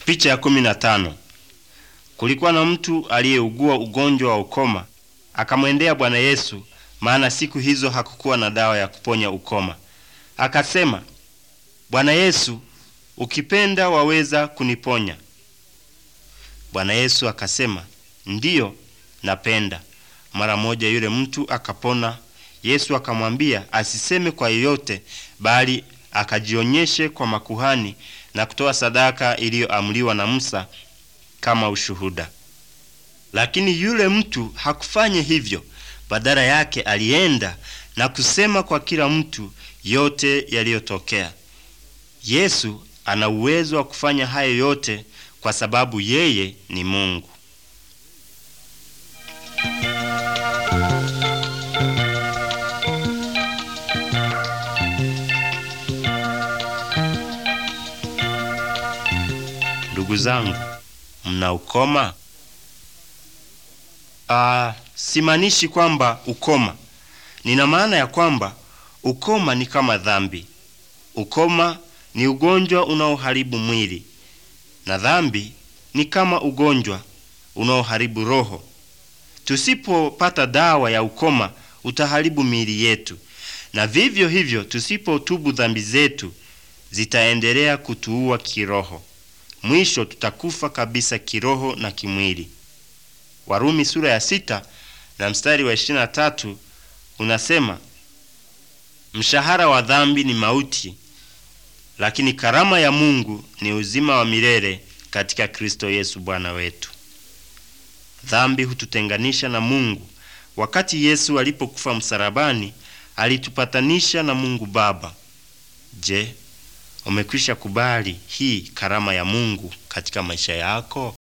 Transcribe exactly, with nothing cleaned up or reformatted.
Picha ya kumi na tano. Kulikuwa na mtu aliyeugua ugonjwa wa ukoma. Akamwendea Bwana Yesu, maana siku hizo hakukuwa na dawa ya kuponya ukoma. Akasema, Bwana Yesu, ukipenda waweza kuniponya. Bwana Yesu akasema, ndiyo, napenda. Mara moja yule mtu akapona. Yesu akamwambia asiseme kwa yeyote, bali akajionyeshe kwa makuhani na kutoa sadaka iliyoamriwa na Musa kama ushuhuda. Lakini yule mtu hakufanya hivyo. Badala yake alienda na kusema kwa kila mtu yote yaliyotokea. Yesu ana uwezo wa kufanya hayo yote kwa sababu yeye ni Mungu. Ndugu zangu, mna ukoma? Ah, simaanishi kwamba ukoma. Nina maana ya kwamba ukoma ni kama dhambi. Ukoma ni ugonjwa unaoharibu mwili, na dhambi ni kama ugonjwa unaoharibu roho. Tusipopata dawa ya ukoma utaharibu miili yetu, na vivyo hivyo tusipotubu dhambi zetu zitaendelea kutuua kiroho. Mwisho tutakufa kabisa kiroho na kimwili. Warumi sura ya sita na mstari wa ishirini na tatu unasema, mshahara wa dhambi ni mauti, lakini karama ya Mungu ni uzima wa milele katika Kristo Yesu Bwana wetu. Dhambi hututenganisha na Mungu. Wakati Yesu alipokufa msalabani, alitupatanisha na Mungu Baba. Je, umekwisha kubali hii karama ya Mungu katika maisha yako?